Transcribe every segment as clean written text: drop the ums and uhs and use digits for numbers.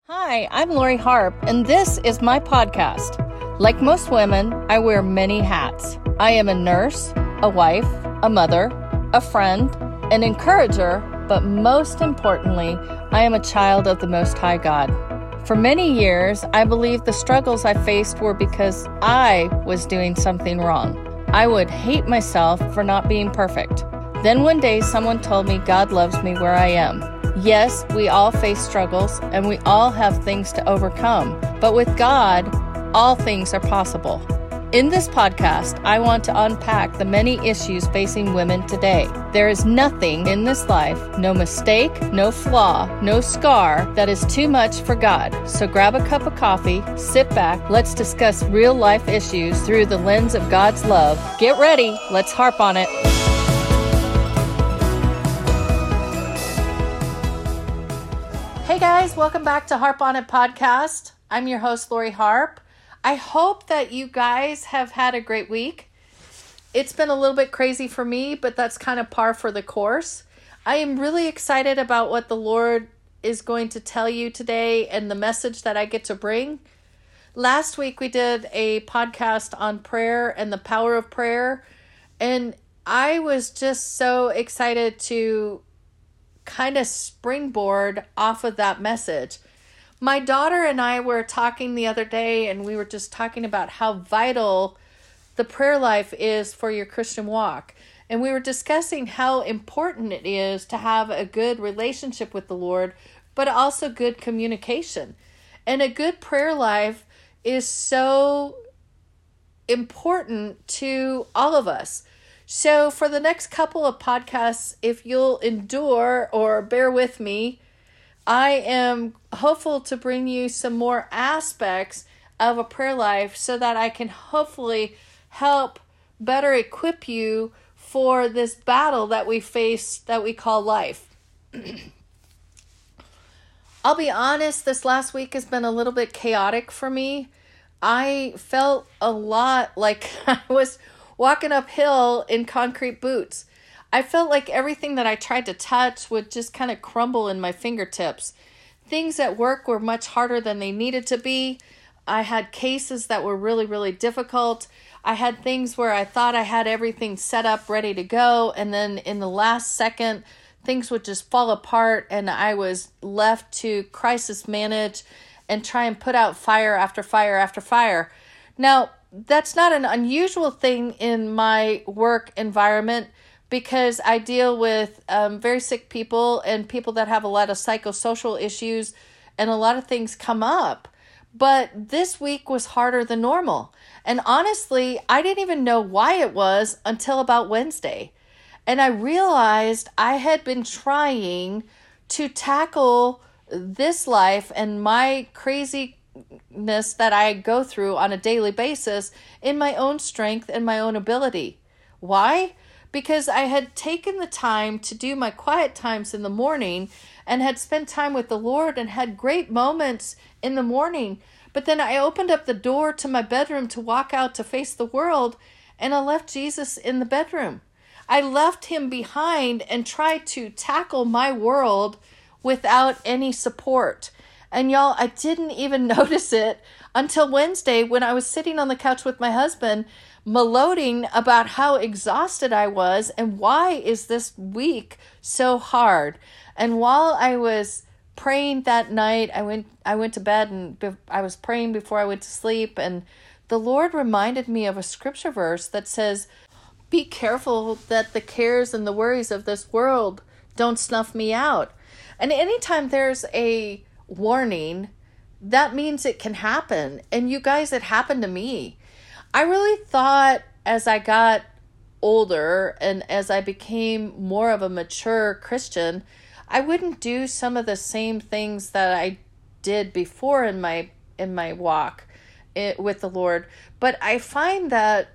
Hi, I'm Lori Harp, and this is my podcast. Like most women, I wear many hats. I am a nurse, a wife, a mother, a friend, an encourager, but most importantly, I am a child of the Most High God. For many years, I believed the struggles I faced were because I was doing something wrong. I would hate myself for not being perfect. Then one day, someone told me God loves me where I am. Yes, we all face struggles and we all have things to overcome, but with God, all things are possible. In this podcast, I want to unpack the many issues facing women today. There is nothing in this life, no mistake, no flaw, no scar, that is too much for God. So grab a cup of coffee, sit back, let's discuss real life issues through the lens of God's love. Get ready, let's harp on it. Hey guys, welcome back to Harp On It podcast. I'm your host, Lori Harp. I hope that you guys have had a great week. It's been a little bit crazy for me, but that's kind of par for the course. I am really excited about what the Lord is going to tell you today and the message that I get to bring. Last week we did a podcast on prayer and the power of prayer, and I was just so excited to kind of springboard off of that message. My daughter and I were talking the other day, and we were just talking about how vital the prayer life is for your Christian walk. And we were discussing how important it is to have a good relationship with the Lord, but also good communication. And a good prayer life is so important to all of us. So for the next couple of podcasts, if you'll endure or bear with me, I am hopeful to bring you some more aspects of a prayer life so that I can hopefully help better equip you for this battle that we face that we call life. I'll be honest, this last week has been a little bit chaotic for me. I felt a lot like I was walking uphill in concrete boots. I felt like everything that I tried to touch would just kind of crumble in my fingertips. Things at work were much harder than they needed to be. I had cases that were really, really difficult. I had things where I thought I had everything set up, ready to go, and then in the last second, things would just fall apart, and I was left to crisis manage and try and put out fire after fire after fire. Now, that's not an unusual thing in my work environment because I deal with very sick people and people that have a lot of psychosocial issues, and a lot of things come up. But this week was harder than normal. And honestly, I didn't even know why it was until about Wednesday. And I realized I had been trying to tackle this life and my craziness that I go through on a daily basis in my own strength and my own ability. Why? Because I had taken the time to do my quiet times in the morning and had spent time with the Lord and had great moments in the morning. But then I opened up the door to my bedroom to walk out to face the world, and I left Jesus in the bedroom. I left him behind and tried to tackle my world without any support. And y'all, I didn't even notice it until Wednesday when I was sitting on the couch with my husband, gloating about how exhausted I was and why is this week so hard. And while I was praying that night, I went to bed and I was praying before I went to sleep, and the Lord reminded me of a scripture verse that says, "Be careful that the cares and the worries of this world don't snuff me out." And anytime there's a warning, that means it can happen. And you guys, it happened to me. I really thought as I got older and as I became more of a mature Christian, I wouldn't do some of the same things that I did before in my walk with the Lord. But I find that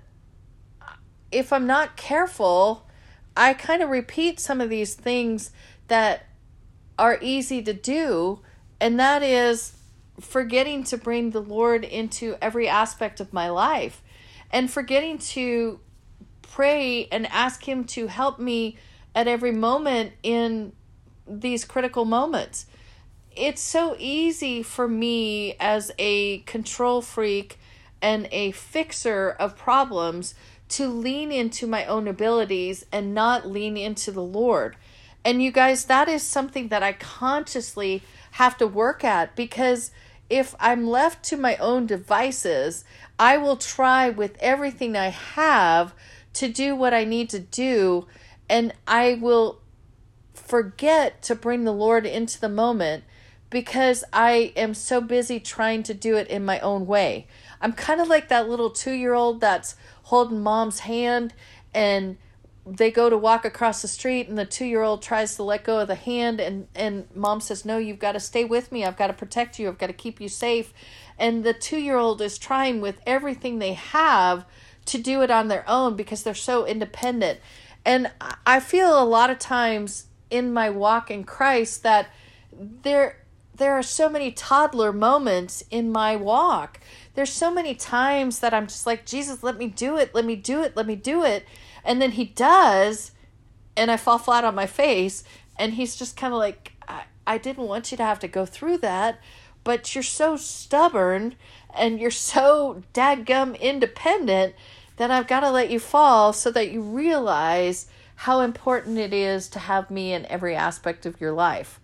if I'm not careful, I kind of repeat some of these things that are easy to do. And that is forgetting to bring the Lord into every aspect of my life and forgetting to pray and ask him to help me at every moment in these critical moments. it's so easy for me as a control freak and a fixer of problems to lean into my own abilities and not lean into the Lord. And you guys, that is something that I consciously have to work at, because if I'm left to my own devices, I will try with everything I have to do what I need to do, and I will forget to bring the Lord into the moment because I am so busy trying to do it in my own way. I'm kind of like that little 2-year-old that's holding mom's hand, and they go to walk across the street, and the 2-year-old tries to let go of the hand, and mom says, no, you've got to stay with me. I've got to protect you. I've got to keep you safe. And the 2-year-old is trying with everything they have to do it on their own because they're so independent. And I feel a lot of times in my walk in Christ that there are so many toddler moments in my walk. There's so many times that I'm just like, Jesus, let me do it. Let me do it. Let me do it. And then he does, and I fall flat on my face, and he's just kind of like, I didn't want you to have to go through that, but you're so stubborn, and you're so dadgum independent that I've got to let you fall so that you realize how important it is to have me in every aspect of your life.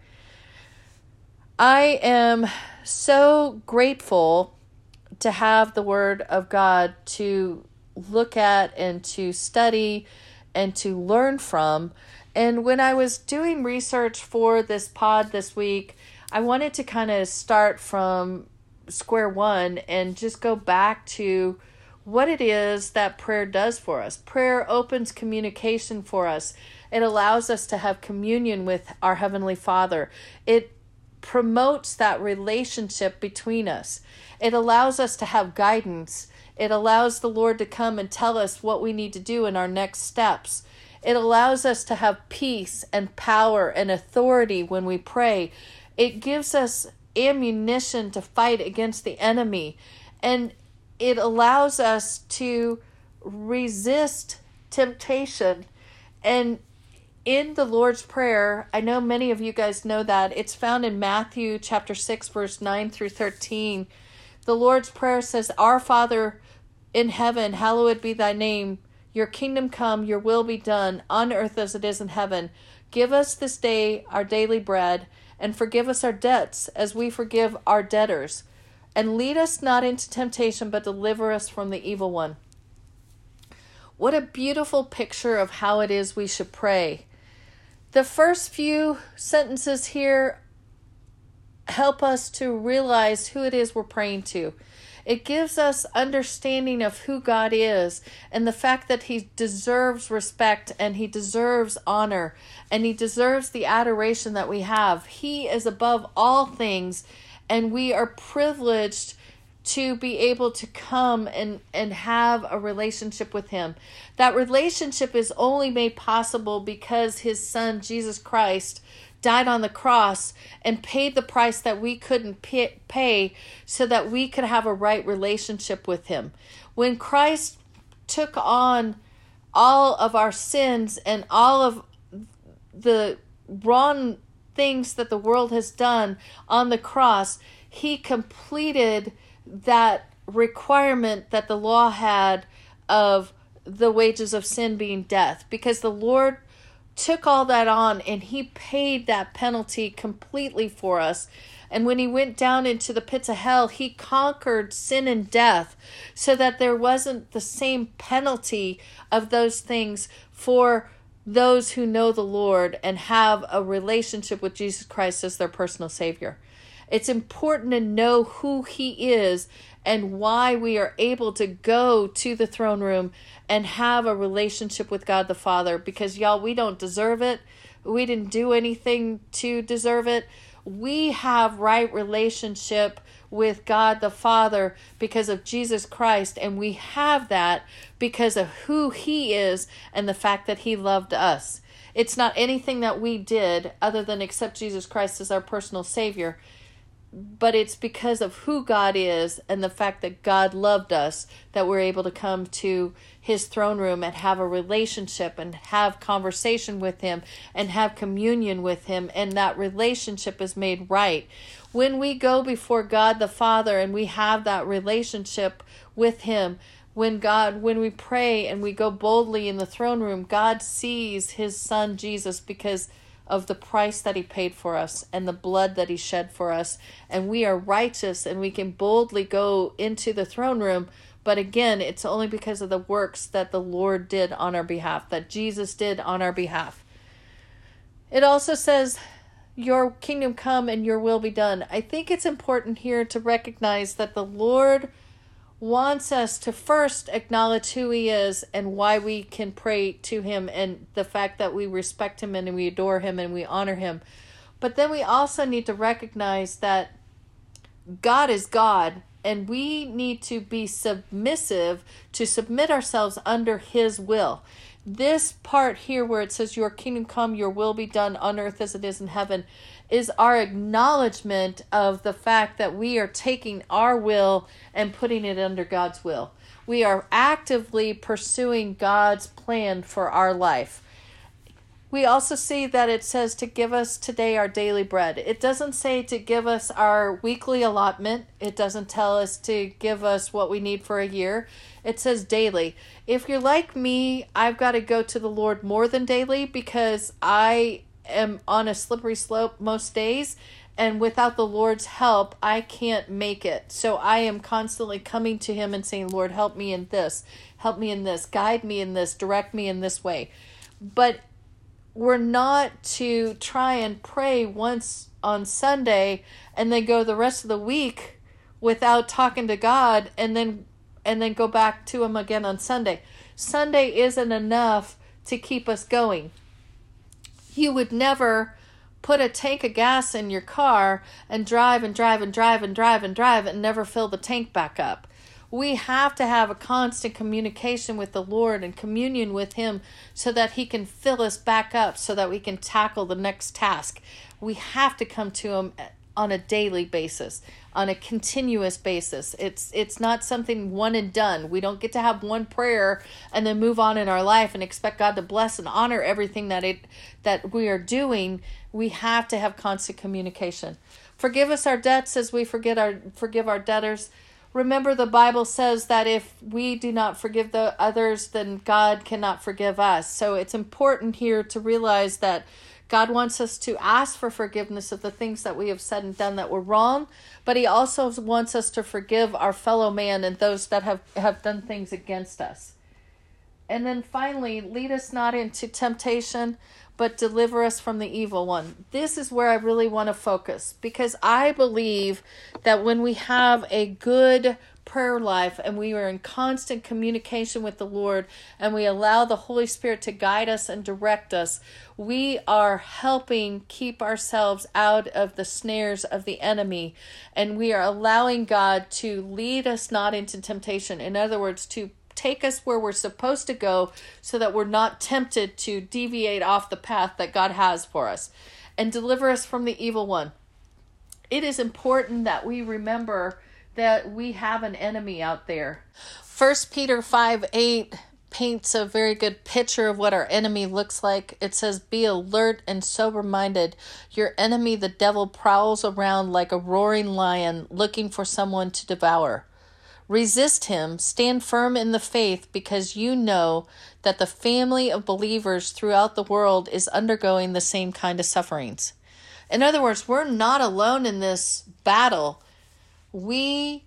I am so grateful to have the Word of God to look at and to study and to learn from. And when I was doing research for this pod this week, I wanted to kind of start from square one and just go back to what it is that prayer does for us. Prayer opens communication for us. It allows us to have communion with our Heavenly Father. It promotes that relationship between us. It allows us to have guidance. It allows the Lord to come and tell us what we need to do in our next steps. It allows us to have peace and power and authority when we pray. It gives us ammunition to fight against the enemy. And it allows us to resist temptation. And in the Lord's Prayer, I know many of you guys know that, it's found in Matthew chapter 6, verse 9 through 13. The Lord's Prayer says, Our Father in heaven, hallowed be thy name. Your kingdom come, your will be done, on earth as it is in heaven. Give us this day our daily bread, and forgive us our debts as we forgive our debtors. And lead us not into temptation, but deliver us from the evil one. What a beautiful picture of how it is we should pray. The first few sentences here help us to realize who it is we're praying to. It gives us understanding of who God is and the fact that he deserves respect and he deserves honor and he deserves the adoration that we have. He is above all things, and we are privileged to be able to come and have a relationship with him. That relationship is only made possible because his son, Jesus Christ, died on the cross and paid the price that we couldn't pay so that we could have a right relationship with him. When Christ took on all of our sins and all of the wrong things that the world has done on the cross, he completed that requirement that the law had of the wages of sin being death, because the Lord took all that on and he paid that penalty completely for us. And when he went down into the pits of hell, he conquered sin and death so that there wasn't the same penalty of those things for those who know the Lord and have a relationship with Jesus Christ as their personal Savior. It's important to know who he is and why we are able to go to the throne room and have a relationship with God the Father. Because, y'all, we don't deserve it. We didn't do anything to deserve it. We have right relationship with God the Father because of Jesus Christ. And we have that because of who he is and the fact that he loved us. It's not anything that we did other than accept Jesus Christ as our personal Savior. but it's because of who God is and the fact that God loved us that we're able to come to his throne room and have a relationship and have conversation with him and have communion with him, and that relationship is made right. When we go before God the Father and we have that relationship with him, when we pray and we go boldly in the throne room, God sees his son Jesus because of the price that he paid for us and the blood that he shed for us. And we are righteous and we can boldly go into the throne room. But again, it's only because of the works that the Lord did on our behalf, that Jesus did on our behalf. It also says, your kingdom come and your will be done. I think it's important here to recognize that the Lord wants us to first acknowledge who he is and why we can pray to him, and the fact that we respect him and we adore him and we honor him. But then we also need to recognize that God is God, and we need to be submissive, to submit ourselves under his will. This part here where it says, your kingdom come, your will be done on earth as it is in heaven, is our acknowledgement of the fact that we are taking our will and putting it under God's will. We are actively pursuing God's plan for our life. We also see that it says to give us today our daily bread. It doesn't say to give us our weekly allotment. It doesn't tell us to give us what we need for a year. It says daily. If you're like me, I've got to go to the Lord more than daily because I am on a slippery slope most days, and without the Lord's help I can't make it. So I am constantly coming to him and saying, Lord, help me in this, guide me in this, direct me in this way. But we're not to try and pray once on Sunday and then go the rest of the week without talking to God and then go back to him again on Sunday. Sunday isn't enough to keep us going. You would never put a tank of gas in your car and drive and never fill the tank back up. We have to have a constant communication with the Lord and communion with him so that he can fill us back up so that we can tackle the next task. We have to come to him on a daily basis, on a continuous basis. It's not something one and done. We don't get to have one prayer and then move on in our life and expect God to bless and honor everything that we are doing. We have to have constant communication. Forgive us our debts as we forgive our debtors. Remember, the Bible says that if we do not forgive the others, then God cannot forgive us. So it's important here to realize that God wants us to ask for forgiveness of the things that we have said and done that were wrong, but he also wants us to forgive our fellow man and those that have done things against us. And then finally, lead us not into temptation, but deliver us from the evil one. This is where I really want to focus, because I believe that when we have a good prayer life and we are in constant communication with the Lord and we allow the Holy Spirit to guide us and direct us, we are helping keep ourselves out of the snares of the enemy, and we are allowing God to lead us not into temptation. In other words, to take us where we're supposed to go so that we're not tempted to deviate off the path that God has for us, and deliver us from the evil one. It is important that we remember that we have an enemy out there. 1 Peter 5:8 paints a very good picture of what our enemy looks like. It says, be alert and sober-minded. Your enemy, the devil, prowls around like a roaring lion looking for someone to devour. Resist him, stand firm in the faith, because you know that the family of believers throughout the world is undergoing the same kind of sufferings. In other words, we're not alone in this battle. We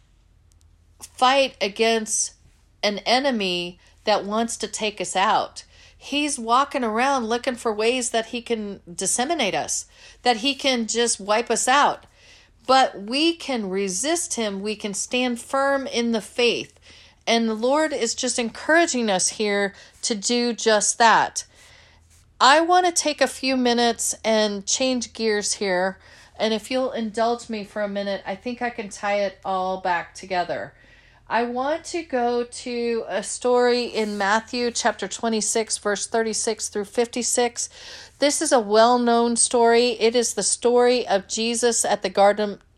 fight against an enemy that wants to take us out. He's walking around looking for ways that he can disseminate us, that he can just wipe us out. But we can resist him. We can stand firm in the faith. And the Lord is just encouraging us here to do just that. I want to take a few minutes and change gears here. And if you'll indulge me for a minute, I think I can tie it all back together. I want to go to a story in Matthew chapter 26, verse 36 through 56. This is a well-known story. It is the story of Jesus at the Garden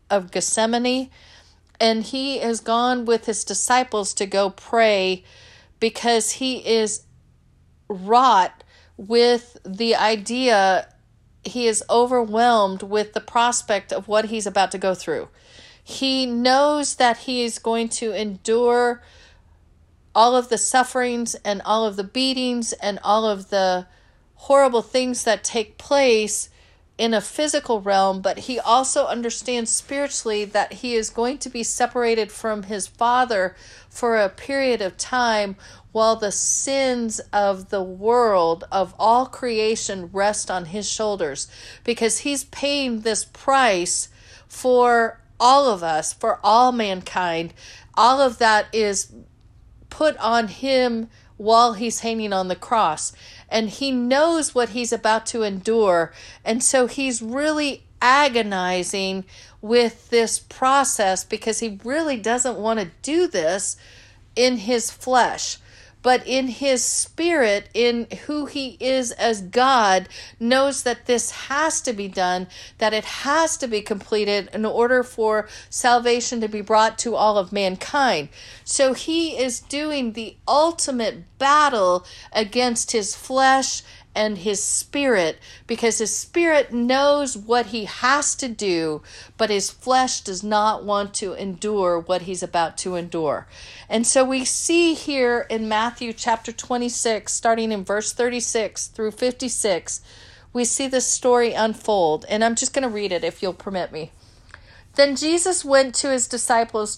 of Gethsemane, and he has gone with his disciples to go pray because he is wrought with the idea. He is overwhelmed with the prospect of what he's about to go through. He knows that he is going to endure all of the sufferings and all of the beatings and all of the horrible things that take place in a physical realm, but he also understands spiritually that he is going to be separated from his Father for a period of time while the sins of the world, of all creation, rest on his shoulders, because he's paying this price for all of us, for all mankind. All of that is put on him while he's hanging on the cross. And he knows what he's about to endure. And so he's really agonizing with this process because he really doesn't want to do this in his flesh. But in his spirit, in who he is as God, knows that this has to be done, that it has to be completed in order for salvation to be brought to all of mankind. So he is doing the ultimate battle against his flesh and his spirit, because his spirit knows what he has to do, but his flesh does not want to endure what he's about to endure. And so we see here in Matthew chapter 26, starting in verse 36 through 56, we see this story unfold. And I'm just going to read it if you'll permit me. Then Jesus went with his disciples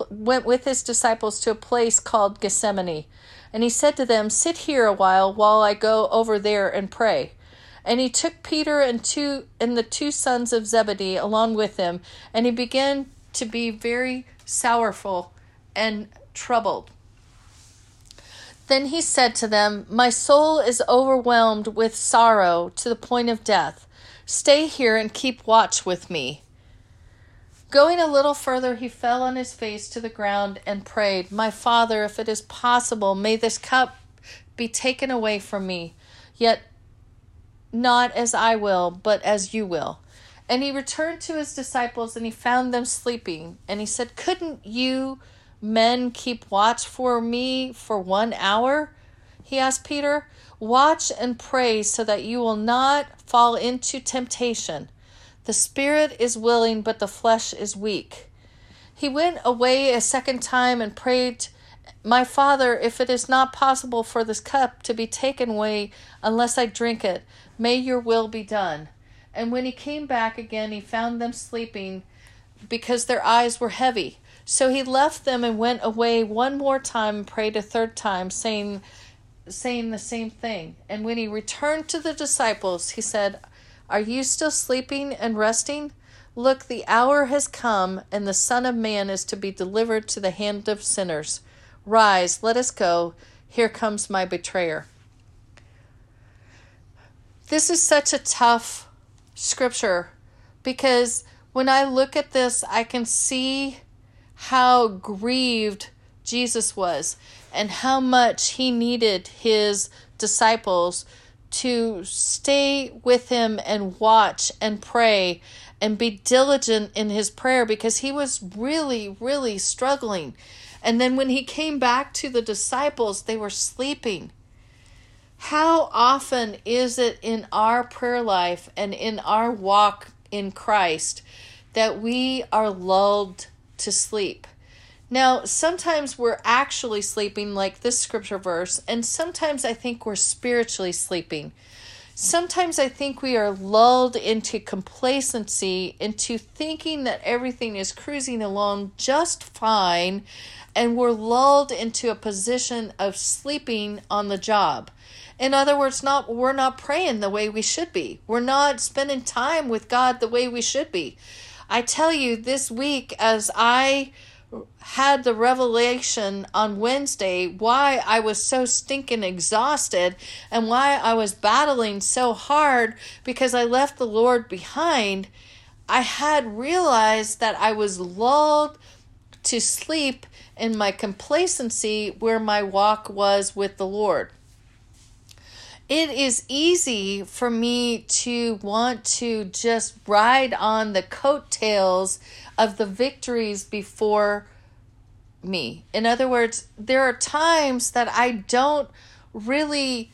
to a place called Gethsemane. And he said to them, "Sit here a while I go over there and pray." And he took Peter and the two sons of Zebedee along with him, and he began to be very sorrowful and troubled. Then he said to them, "My soul is overwhelmed with sorrow to the point of death. Stay here and keep watch with me." Going a little further, he fell on his face to the ground and prayed, "My Father, if it is possible, may this cup be taken away from me, yet not as I will, but as you will." And he returned to his disciples, and he found them sleeping. And he said, "Couldn't you men keep watch for me for 1 hour?" He asked Peter. "Watch and pray so that you will not fall into temptation. The spirit is willing, but the flesh is weak." He went away a second time and prayed, "My Father, if it is not possible for this cup to be taken away unless I drink it, may your will be done." And when he came back again, he found them sleeping because their eyes were heavy. So he left them and went away one more time and prayed a third time, saying the same thing. And when he returned to the disciples, he said, "Are you still sleeping and resting? Look, the hour has come, and the Son of Man is to be delivered to the hand of sinners. Rise, let us go. Here comes my betrayer." This is such a tough scripture, because when I look at this, I can see how grieved Jesus was and how much he needed his disciples to stay with him and watch and pray and be diligent in his prayer, because he was really, really struggling. And then when he came back to the disciples, they were sleeping. How often is it in our prayer life and in our walk in Christ that we are lulled to sleep? Now, sometimes we're actually sleeping, like this scripture verse, and sometimes I think we're spiritually sleeping. Sometimes I think we are lulled into complacency, into thinking that everything is cruising along just fine, and we're lulled into a position of sleeping on the job. In other words, we're not praying the way we should be. We're not spending time with God the way we should be. I tell you, this week, as I had the revelation on Wednesday why I was so stinking exhausted and why I was battling so hard because I left the Lord behind, I had realized that I was lulled to sleep in my complacency where my walk was with the Lord. It is easy for me to want to just ride on the coattails of the victories before me. In other words, there are times that I don't really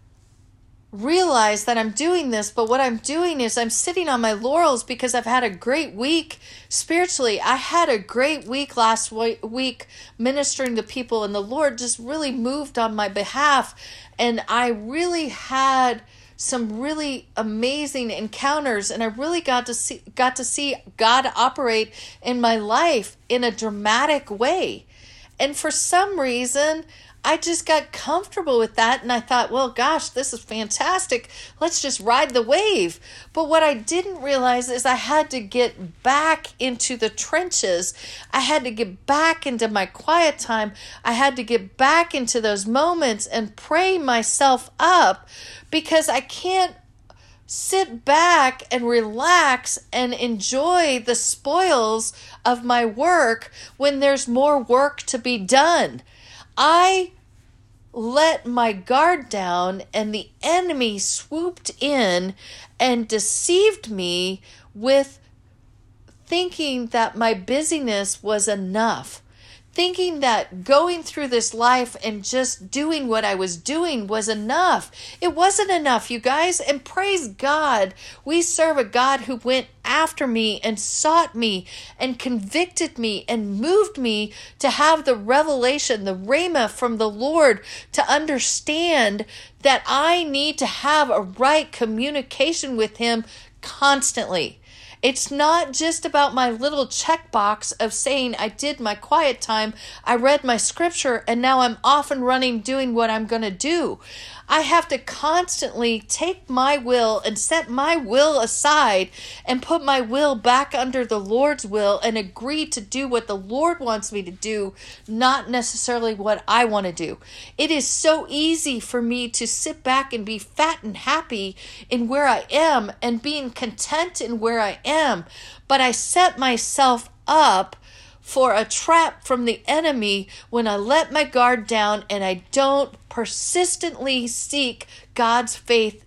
realize that I'm doing this, but what I'm doing is I'm sitting on my laurels because I've had a great week spiritually. I had a great week last week ministering to people, and the Lord just really moved on my behalf, and I really had some really amazing encounters, and I really got to see God operate in my life in a dramatic way. And for some reason, I just got comfortable with that, and I thought, well, gosh, this is fantastic. Let's just ride the wave. But what I didn't realize is I had to get back into the trenches. I had to get back into my quiet time. I had to get back into those moments and pray myself up, because I can't sit back and relax and enjoy the spoils of my work when there's more work to be done. I let my guard down, and the enemy swooped in and deceived me with thinking that my busyness was enough. Thinking that going through this life and just doing what I was doing was enough. It wasn't enough, you guys. And praise God, we serve a God who went after me and sought me and convicted me and moved me to have the revelation, the rhema from the Lord, to understand that I need to have a right communication with Him constantly. It's not just about my little checkbox of saying I did my quiet time, I read my scripture, and now I'm off and running doing what I'm going to do. I have to constantly take my will and set my will aside and put my will back under the Lord's will and agree to do what the Lord wants me to do, not necessarily what I want to do. It is so easy for me to sit back and be fat and happy in where I am and being content in where I am, but I set myself up for a trap from the enemy when I let my guard down and I don't persistently seek God's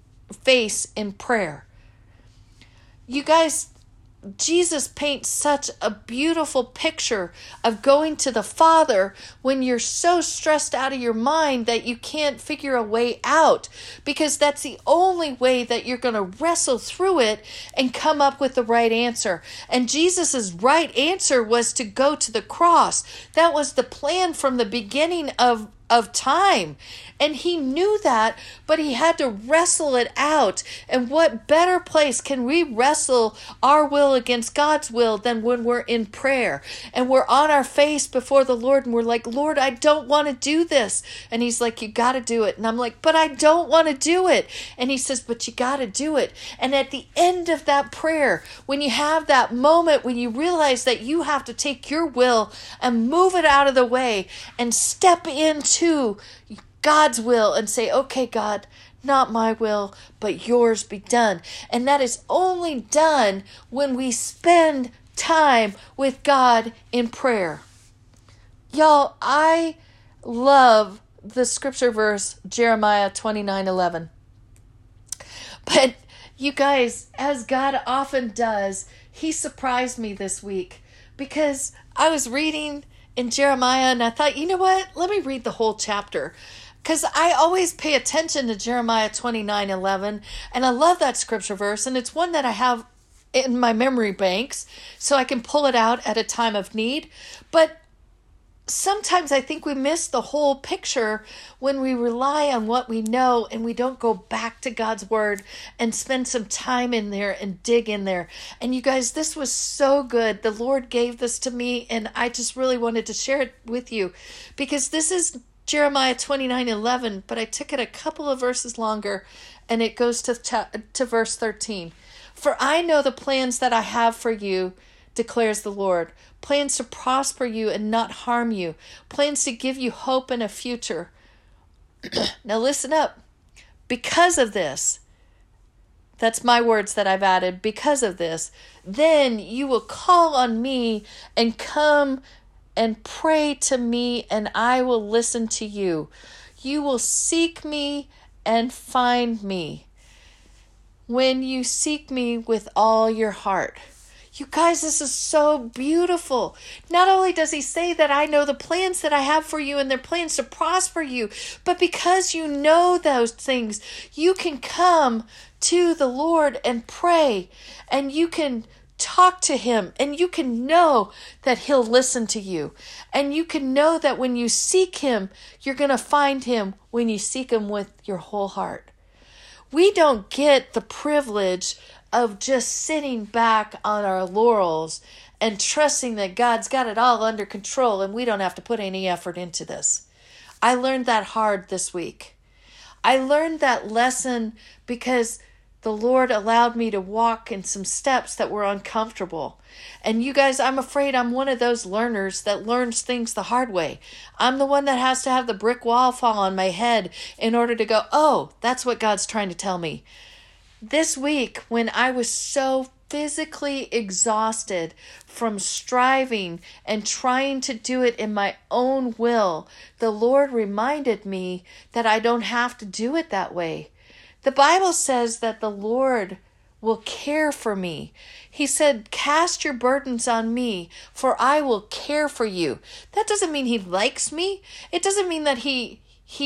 face in prayer. You guys, Jesus paints such a beautiful picture of going to the Father when you're so stressed out of your mind that you can't figure a way out, because that's the only way that you're going to wrestle through it and come up with the right answer. And Jesus's right answer was to go to the cross. That was the plan from the beginning of time. And he knew that, but he had to wrestle it out. And what better place can we wrestle our will against God's will than when we're in prayer and we're on our face before the Lord and we're like, Lord, I don't want to do this. And he's like, you got to do it. And I'm like, but I don't want to do it. And he says, but you got to do it. And at the end of that prayer, when you have that moment when you realize that you have to take your will and move it out of the way and step into God's will and say, okay, God, not my will, but yours be done. And that is only done when we spend time with God in prayer. Y'all, I love the scripture verse, Jeremiah 29:11. But you guys, as God often does, he surprised me this week, because I was reading in Jeremiah and I thought, you know what? Let me read the whole chapter. Because I always pay attention to Jeremiah 29:11, and I love that scripture verse, and it's one that I have in my memory banks, so I can pull it out at a time of need. But sometimes I think we miss the whole picture when we rely on what we know and we don't go back to God's word and spend some time in there and dig in there. And you guys, this was so good. The Lord gave this to me, and I just really wanted to share it with you, because this is Jeremiah 29:11, but I took it a couple of verses longer, and it goes to verse 13. For I know the plans that I have for you, declares the Lord, plans to prosper you and not harm you, plans to give you hope and a future. Now listen up. Because of this, that's my words that I've added, because of this, then you will call on me and come and pray to me, and I will listen to you. You will seek me and find me when you seek me with all your heart. You guys, this is so beautiful. Not only does he say that I know the plans that I have for you and they're plans to prosper you, but because you know those things, you can come to the Lord and pray, and you can talk to him, and you can know that he'll listen to you. And you can know that when you seek him, you're going to find him when you seek him with your whole heart. We don't get the privilege of just sitting back on our laurels and trusting that God's got it all under control and we don't have to put any effort into this. I learned that hard this week. I learned that lesson because the Lord allowed me to walk in some steps that were uncomfortable. And you guys, I'm afraid I'm one of those learners that learns things the hard way. I'm the one that has to have the brick wall fall on my head in order to go, oh, that's what God's trying to tell me. This week, when I was so physically exhausted from striving and trying to do it in my own will, the Lord reminded me that I don't have to do it that way. The Bible says that the Lord will care for me. He said, cast your burdens on me, for I will care for you. That doesn't mean he likes me. It doesn't mean that he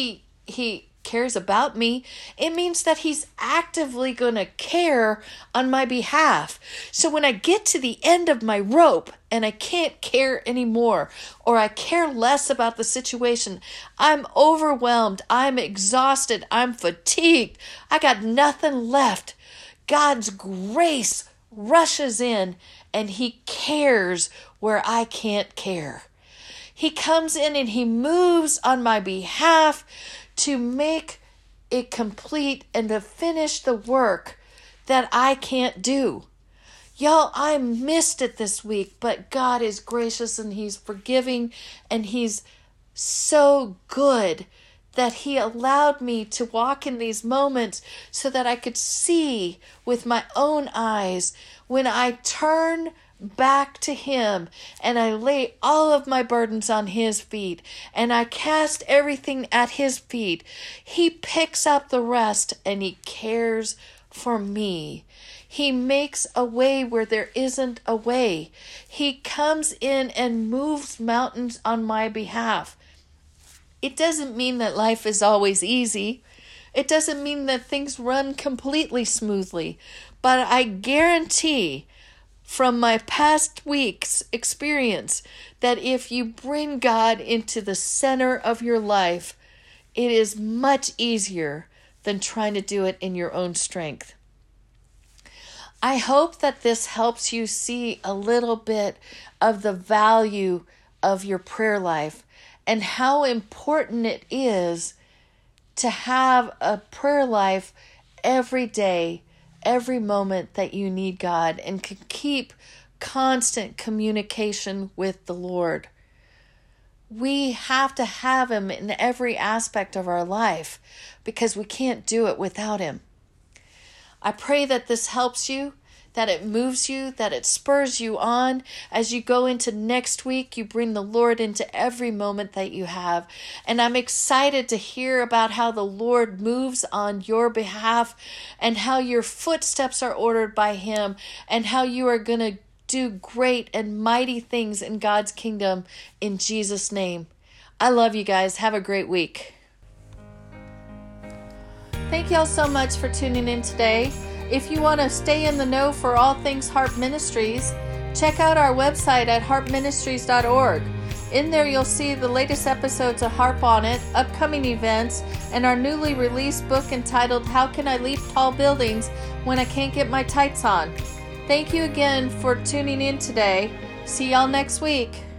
cares about me. It means that he's actively going to care on my behalf. So when I get to the end of my rope and I can't care anymore, or I care less about the situation, I'm overwhelmed, I'm exhausted, I'm fatigued, I got nothing left, God's grace rushes in and he cares where I can't care. He comes in and he moves on my behalf to make it complete and to finish the work that I can't do. Y'all, I missed it this week, but God is gracious and he's forgiving and he's so good that he allowed me to walk in these moments so that I could see with my own eyes when I turn back to him and I lay all of my burdens on his feet and I cast everything at his feet. He picks up the rest and he cares for me. He makes a way where there isn't a way. He comes in and moves mountains on my behalf. It doesn't mean that life is always easy. It doesn't mean that things run completely smoothly. But I guarantee from my past week's experience that if you bring God into the center of your life, it is much easier than trying to do it in your own strength. I hope that this helps you see a little bit of the value of your prayer life and how important it is to have a prayer life every day, every moment that you need God, and can keep constant communication with the Lord. We have to have him in every aspect of our life because we can't do it without him. I pray that this helps you, that it moves you, that it spurs you on. As you go into next week, you bring the Lord into every moment that you have. And I'm excited to hear about how the Lord moves on your behalf and how your footsteps are ordered by him and how you are going to do great and mighty things in God's kingdom in Jesus' name. I love you guys. Have a great week. Thank y'all so much for tuning in today. If you want to stay in the know for all things Harp Ministries, check out our website at harpministries.org. In there you'll see the latest episodes of Harp on It, upcoming events, and our newly released book entitled How Can I Leap Tall Buildings When I Can't Get My Tights On? Thank you again for tuning in today. See y'all next week.